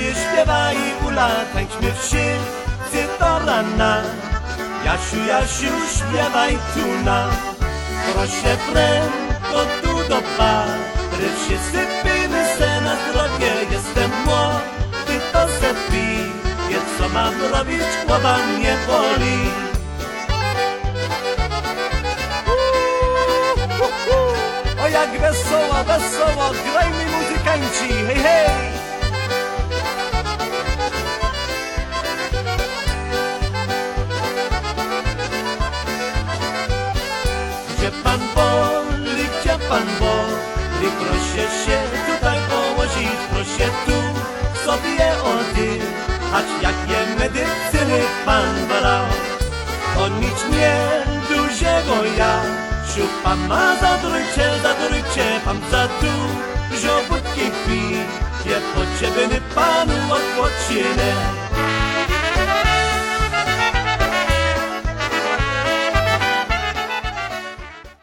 śpiewa i ula, tańczmy wszyscy do rana. Jasiu, Jasiu, śpiewaj tu nam, proszę prędko tu do pary. Wszyscy pijmy se na zdrowie, jestem młody, to se piję, co mam robić, głowa mnie boli. O jak wesoło, wesoło, grajmy muzykanci, hej, hej! Gdzie pan woli, proszę się tutaj położyć, proszę tu sobie oddychać, jakie medycyny pan brał. To nic nie dużego Jasiu, pan ma zadurcie, pan za dużo wódki pije, potrzebny panu odpoczynek.